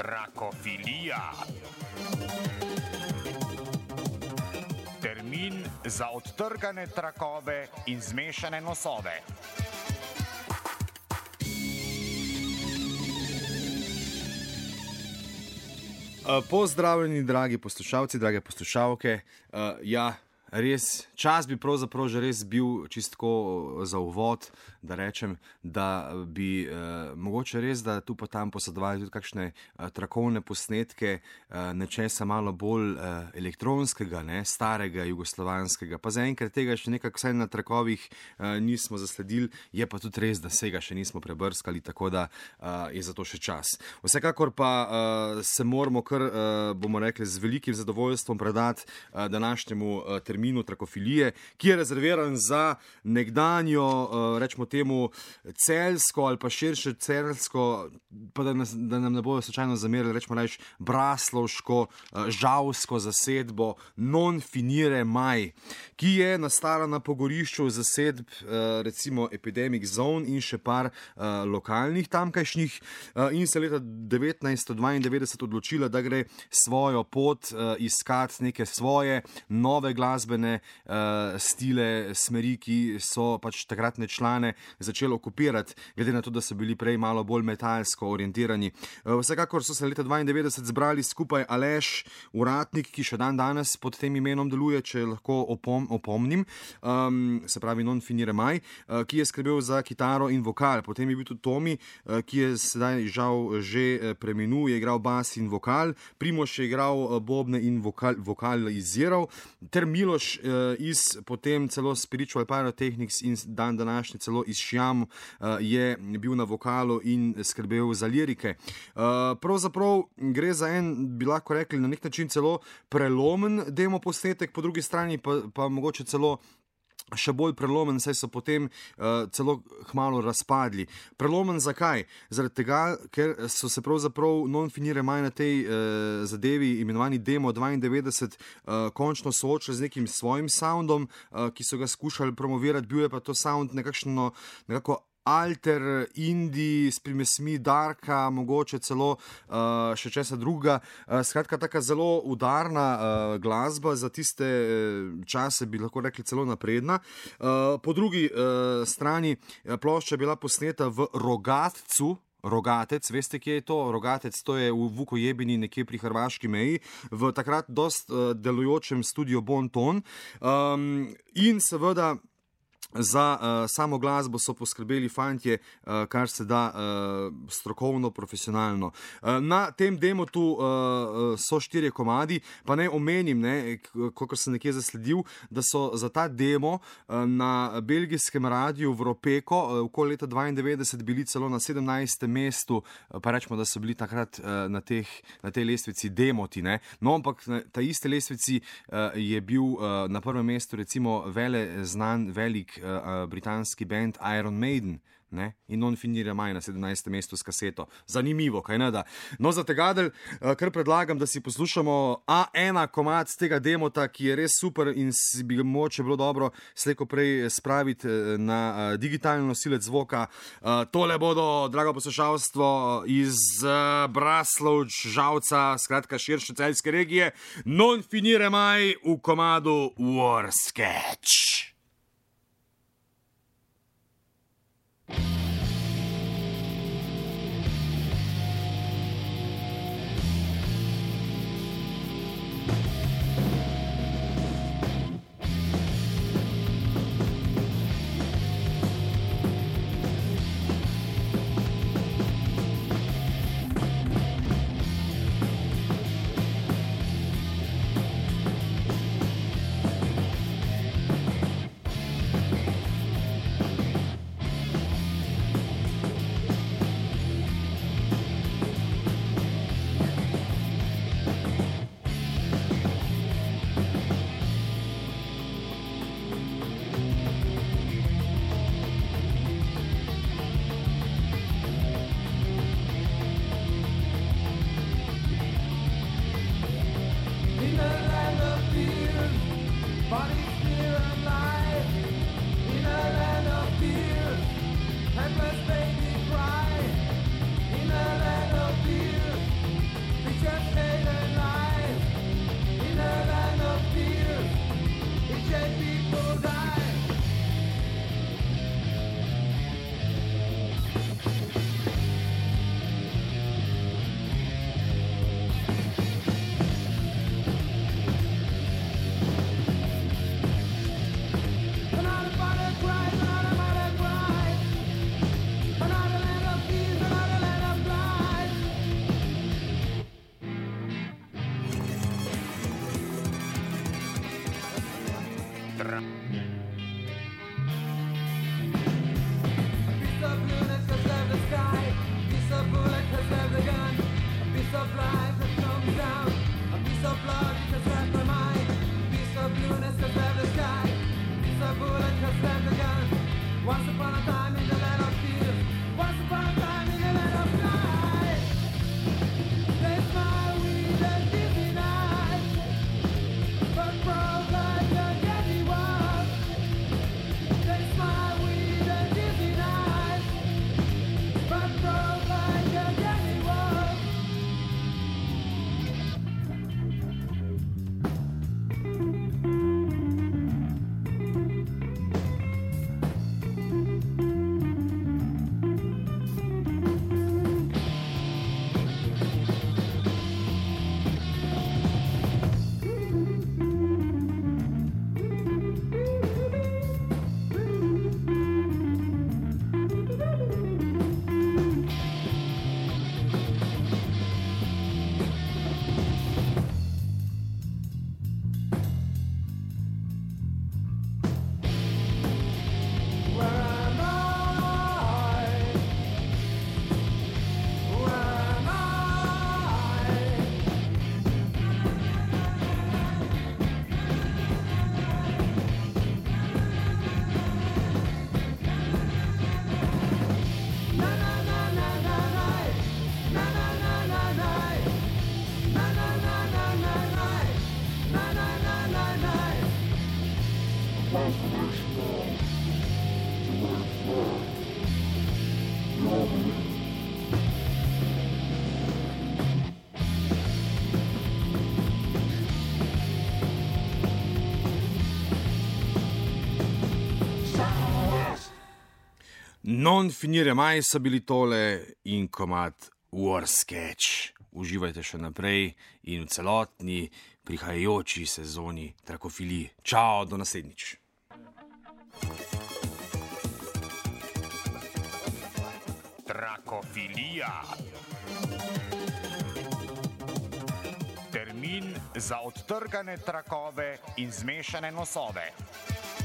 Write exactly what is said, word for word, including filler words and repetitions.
Trakofilija. Termin za odtrgane trakove in zmešane nosove. Pozdravljeni, dragi poslušalci, drage poslušalke. Ja, res, čas bi pravzaprav že res bil čistko za uvod, da rečem, da bi eh, mogoče res, da tu pa tam posedovali tudi kakšne eh, trakovne posnetke, eh, nečesa malo bolj eh, elektronskega, ne, starega jugoslovanskega. Pa zaenkrat tega še nekako vsaj na trakovih eh, nismo zasledili, je pa tudi res, da vsega še nismo prebrskali, tako da eh, je za to še čas. Vsekakor pa eh, se moramo kar, eh, bomo rekli, z velikim zadovoljstvom predati eh, današnjemu eh, terminu trakofilije, ki je rezerviran za nekdanjo, uh, rečemo temu, celjsko ali pa širše celjsko, pa da, nas, da nam ne bodo slučajno zamerili, rečemo reč braslovško, uh, žalsko zasedbo Non finire mai, ki je nastala na pogorišču zasedb, uh, recimo Epidemic Zone in še par uh, lokalnih tamkajšnjih uh, in se leta devetnajststo dvaindevetdeset odločila, da gre svojo pot uh, iskati neke svoje nove glasbene uh, stile, smeri, ki so pač takratne člane začeli okupirati, glede na to, da so bili prej malo bolj metalsko orientirani. Uh, vsekakor so se leta dvaindevetdeset zbrali skupaj Aleš Uratnik, ki še dan danes pod tem imenom deluje, če lahko opom, opomnim, um, se pravi Non finire mai, uh, ki je skrbel za kitaro in vokal. Potem je bil tudi Tomi, uh, ki je sedaj žal že preminul, je igral bas in vokal, Primož je igral bobne in vokal, vokaliziral, ter Miloš iz potem celo Spiritual Pyrotechnics in dan današnji celo iz Šiam je bil na vokalu in skrbel za lirike. Pravzaprav gre za en, bi lahko rekli, na nek način celo prelomen demo posnetek, po drugi strani pa, pa mogoče celo še bolj prelomen, saj so potem uh, celo hmalo razpadli. Prelomen zakaj? Zaradi tega, ker so se pravzaprav Non finire mai na tej uh, zadevi, imenovani Demo dvaindevetdeset, uh, končno soočili z nekim svojim soundom, uh, ki so ga skušali promovirati. Bil je pa to sound nekakšno, nekako alter, indie, s primesmi darka, mogoče celo uh, še česa druga. Uh, skratka, taka zelo udarna uh, glasba, za tiste uh, čase bi lahko rekli celo napredna. Uh, po drugi uh, strani plošča je bila posneta v Rogatcu. Rogatec, veste, kje je to? Rogatec, to je v Vukojebini, nekje pri hrvaški meji, v takrat dost uh, delujočem studiu Bon Ton. Um, in seveda za uh, samo glasbo so poskrbeli fantje, uh, kar se da uh, strokovno, profesionalno. Uh, na tem demo tu uh, so štirje komadi, pa ne omenim, ne, kakor sem nekje zasledil, da so za ta demo uh, na belgijskem radiju Vropeko uh, okoli leta dvaindevetdeset bili celo na sedemnajstem mestu, uh, pa rečemo, da so bili takrat uh, na, teh, na tej lestvici demoti. Ne. No, ampak na ta iste lestvici uh, je bil uh, na prvem mestu recimo vele znan, velik britanski band Iron Maiden, ne? In Non finire mai na sedemnajstem mestu s kaseto. Zanimivo, kaj ne da? No, za tegadelj, kar predlagam, da si poslušamo A ena komad z tega demota, ki je res super in si bi moče bilo dobro slejko prej spraviti na digitalni nosilec zvoka. Tole bodo, drago poslušalstvo, iz Braslovč, Žalca, skratka širše celjske regije, Non finire mai v komadu War Sketch. Non finire mai so bili tole in komad War Sketch. Uživajte še naprej in v celotni prihajajoči sezoni Trakofilije. Čau, do naslednjič. Trakofilija. Termin za odtrgane trakove in zmešane nosove.